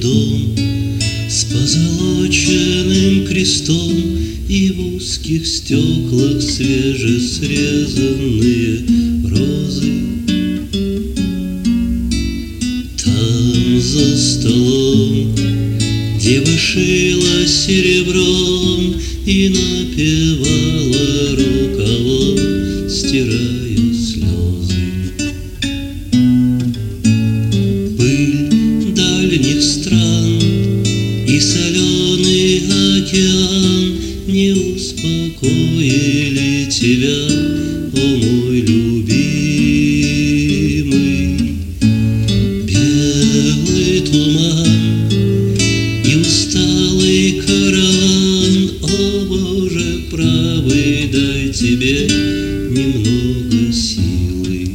дом с позолоченным крестом, и в узких стеклах свежесрезанные розы. Там за столом дева шила серебром и напевала рукавом, стирая слезы. Пыль дальних стран и соленый океан не успокоили тебя, о мой любимый. Белый туман и усталый караван, о Боже правый, дай тебе немного силы.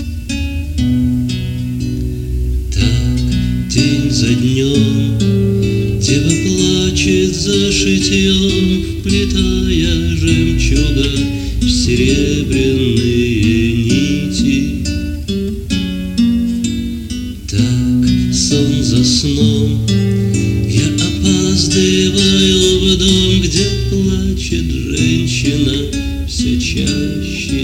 Так день за днем дева плачет за шитьем, вплетая жемчуга в серебряные нити. Так сон за сном я опаздываю в дом, где плачет женщина все чаще